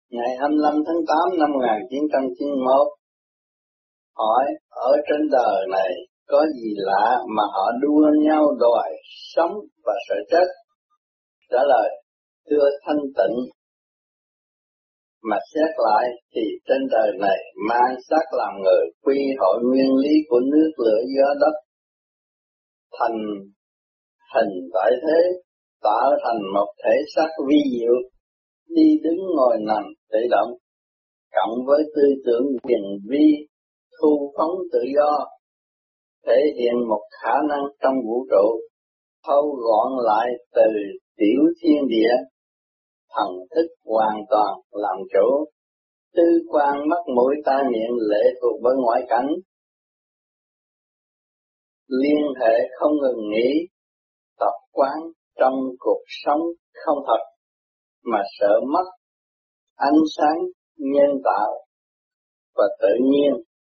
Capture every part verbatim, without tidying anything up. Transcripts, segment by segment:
Ngày hai mươi lăm tháng tám năm một nghìn chín trăm chín mươi mốt, hỏi ở trên đời này có gì lạ mà họ đua nhau đòi sống và sợ chết? Trả lời, thưa thanh tịnh, mà xét lại thì trên đời này mang xác làm người, quy hội nguyên lý của nước lửa gió đất, thành hình tại thế, tạo thành một thể xác vi diệu, đi đứng ngồi nằm tự động, cộng với tư tưởng quyền vi, thu phóng tự do, thể hiện một khả năng trong vũ trụ, thâu gọn lại từ tiểu thiên địa, thần thức hoàn toàn làm chủ, tư quan mắt mũi tai miệng lệ thuộc với ngoại cảnh, liên hệ không ngừng nghỉ, tập quán trong cuộc sống không thật, mà sợ mất ánh sáng nhân tạo và tự nhiên.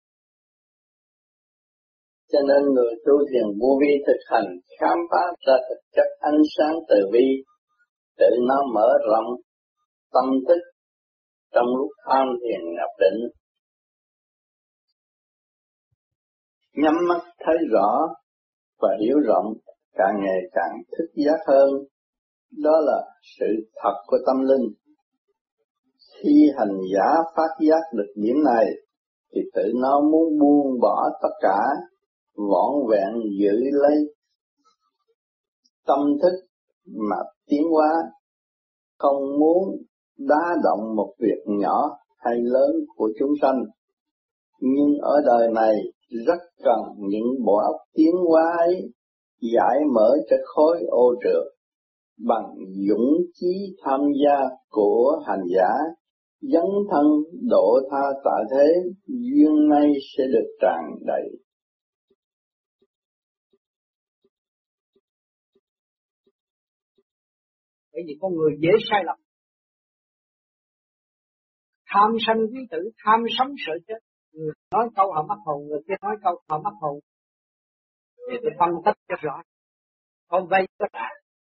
Cho nên người tu thiền vô vi thực hành khám phá ra thực chất ánh sáng từ bi, tự nó mở rộng tâm thức trong lúc tham thiền nhập định. Nhắm mắt thấy rõ và hiểu rộng, càng ngày càng thức giác hơn. Đó là sự thật của tâm linh. Khi hành giả phát giác được điểm này, thì tự nó muốn buông bỏ tất cả, vỏn vẹn giữ lấy tâm thức mà tiến hóa, không muốn đá động một việc nhỏ hay lớn của chúng sanh. Nhưng ở đời này rất cần những bộ óc tiến hóa ấy giải mở cho khối ô trượt bằng dũng chí tham gia của hành giả, dấn thân độ tha tại thế, duyên nay sẽ được tràn đầy. Bởi vì con người dễ sai lầm, tham sân quý tử, tham sống sợ chết. Người nói câu họ mắc hồn, người kia nói câu họ mắc hồn. Để tôi phân tích cho rõ. Con vay có trả.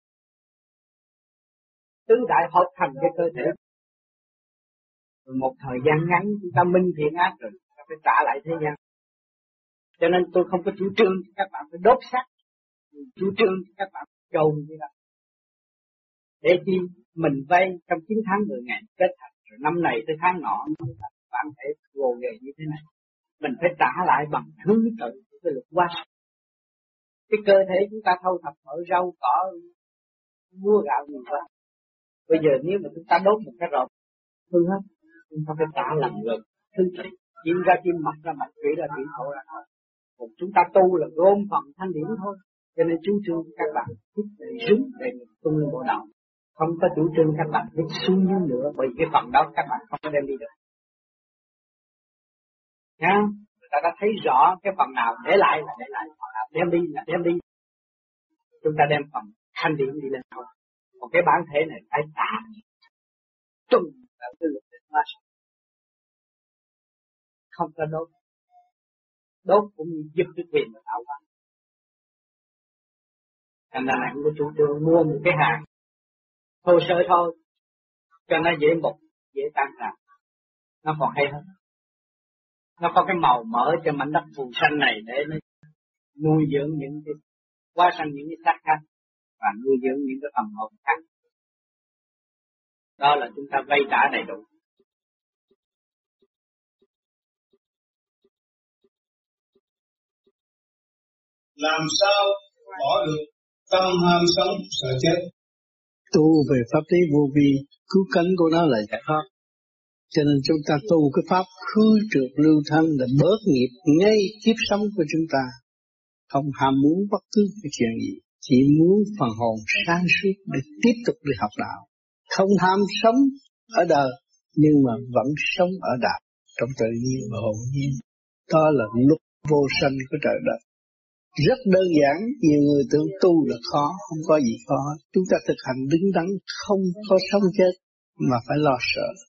Tứ đại hợp thành cái cơ thể. Rồi một thời gian ngắn chúng ta minh thiện ác rồi, ta phải trả lại thế gian. Cho nên tôi không có chủ trương các bạn phải đốt xác, chủ trương các bạn chôn như vậy. Để chi mình vay trong chín tháng mười ngày kết thành, rồi năm này tới tháng nọ bạn phải gồ ghề như thế này. Mình phải trả lại bằng thứ tự của cái luật hóa. Cái cơ thể chúng ta thâu thập ở rau cỏ, mua gạo nhiều quá. Bây giờ nếu mà chúng ta đốt một cái rộp hư hết, chúng ta phải trả lần lượt thứ tự. Chim ra chim, mọc ra mọc, thủy ra thủy, thổ ra thổ. Còn chúng ta tu là gom phần thanh điển thôi. Cho nên chú trương các bạn thích để rứng để tu lên bộ đạo. Không có chủ trương các bạn biết xuống dưới nữa, bởi cái phần đó các bạn không có đem đi được. Nha, người ta đã thấy rõ cái phần nào để lại là để lại, phần nào đem đi là đem đi. Chúng ta đem phần thanh điển đi lên thôi. Còn cái bản thể này phải trả trùng là cái lực định ma sát. Không có đốt. Đốt cũng như giúp cái quyền mà tạo ra. Thành ra này không có chủ trương mua một cái hàng thô sơ thôi, cho nó dễ mục, dễ tan rã, nó còn hay hơn. Nó có cái màu mỡ cho mảnh đất phù sanh này để nó nuôi dưỡng những cái hóa sanh những cái xác khác và nuôi dưỡng những cái phần hồn khác. Đó là chúng ta vay trả đầy đủ. Làm sao bỏ được tâm ham sống sợ chết? Tu về pháp lý vô vi, cứu cánh của nó là giải thoát. Cho nên chúng ta tu cái pháp khứ trượt lưu thân để bớt nghiệp ngay kiếp sống của chúng ta. Không ham muốn bất cứ cái chuyện gì, chỉ muốn phần hồn sáng suốt để tiếp tục đi học đạo. Không ham sống ở đời, nhưng mà vẫn sống ở đạo, trong tự nhiên và hồn nhiên. Đó là luật vô sanh của trời đất. Rất đơn giản, nhiều người tưởng tu là khó, không có gì khó. Chúng ta thực hành đứng đắn, không có sống chết, mà phải lo sợ.